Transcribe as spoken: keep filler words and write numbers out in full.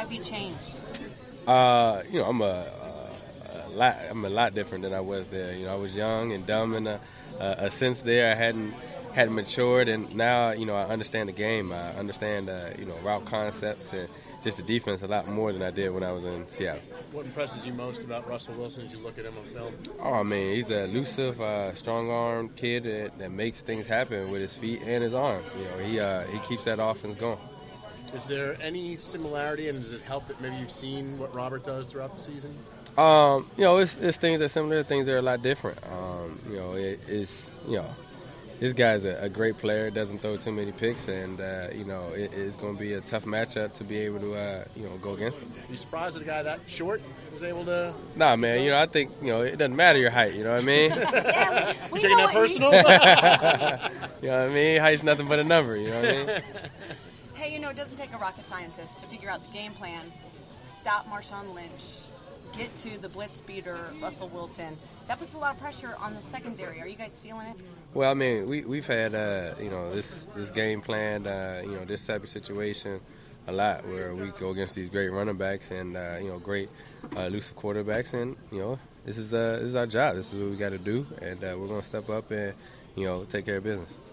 have you changed? Uh, you know, I'm a, a, a lot. I'm a lot different than I was there. You know, I was young and dumb in a, a, a sense there. I hadn't hadn't matured, and now you know I understand the game. I understand uh, you know route concepts and just the defense a lot more than I did when I was in Seattle. What impresses you most about Russell Wilson as you look at him on film? Oh man, he's a elusive, uh, strong-armed kid that, that makes things happen with his feet and his arms. You know, he uh, he keeps that offense going. Is there any similarity, and does it help that maybe you've seen what Robert does throughout the season? Um, you know, it's, it's things that are similar, things that are a lot different. Um, you know, it, it's, you know, this guy's a, a great player, doesn't throw too many picks, and, uh, you know, it, it's going to be a tough matchup to be able to, uh, you know, go against him. Are you surprised that a guy that short was able to? Nah, man, you know, I think, you know, it doesn't matter your height, you know what I mean? Yeah, we You taking know that what personal? You know what I mean? Height's nothing but a number, you know what I mean? Hey, you know, it doesn't take a rocket scientist to figure out the game plan. Stop Marshawn Lynch. Get to the blitz beater, Russell Wilson. That puts a lot of pressure on the secondary. Are you guys feeling it? Well, I mean, we, we've had, uh, you know, this, this game plan, uh, you know, this type of situation a lot where we go against these great running backs and, uh, you know, great uh, elusive quarterbacks. And, you know, this is, uh, this is our job. This is what we got to do. And uh, we're going to step up and, you know, take care of business.